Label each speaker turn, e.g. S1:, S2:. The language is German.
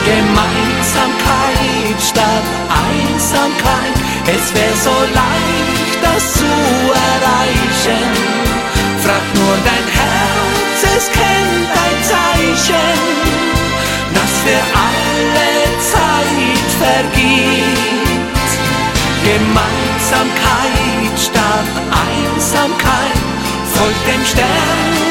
S1: Gemeinsamkeit statt Einsamkeit. Es wäre so leicht, das zu erreichen. Frag nur dein Herz, es kennt ein Zeichen, das für alle Zeit vergeht. Gemeinsamkeit statt Einsamkeit, folgt dem Stern